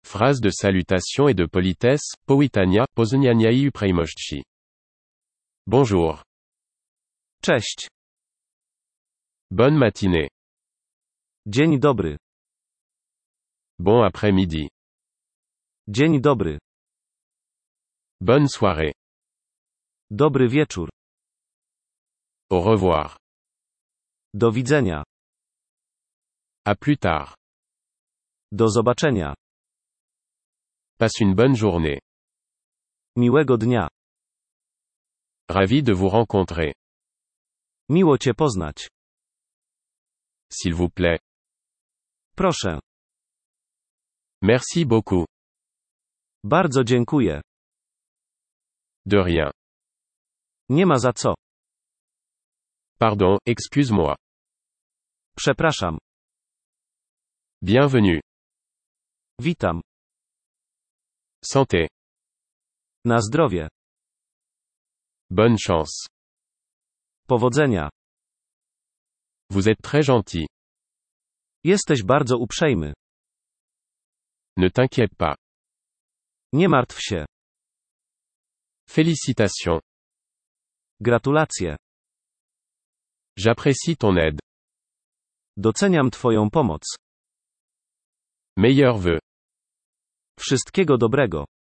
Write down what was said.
Phrase de salutation et de politesse, powitania, pozonianiai uprzejmości. Bonjour. Cześć. Bonne matinée. Dzień dobry. Bon après-midi. Dzień dobry. Bonne soirée. Dobry wieczór. Au revoir. Do widzenia. À plus tard. Do zobaczenia. Passe une bonne journée. Miłego dnia. Ravi de vous rencontrer. Miło cię poznać. S'il vous plaît. Proszę. Merci beaucoup. Bardzo dziękuję. De rien. Nie ma za co. Pardon, excuse-moi. Przepraszam. Bienvenue. Witam. Santé. Na zdrowie. Bonne chance. Powodzenia. Vous êtes très gentil. Jesteś bardzo uprzejmy. Ne t'inquiète pas. Nie martw się. Félicitations. Gratulacje. J'apprécie ton aide. Doceniam twoją pomoc. Meilleurs vœux. Wszystkiego dobrego.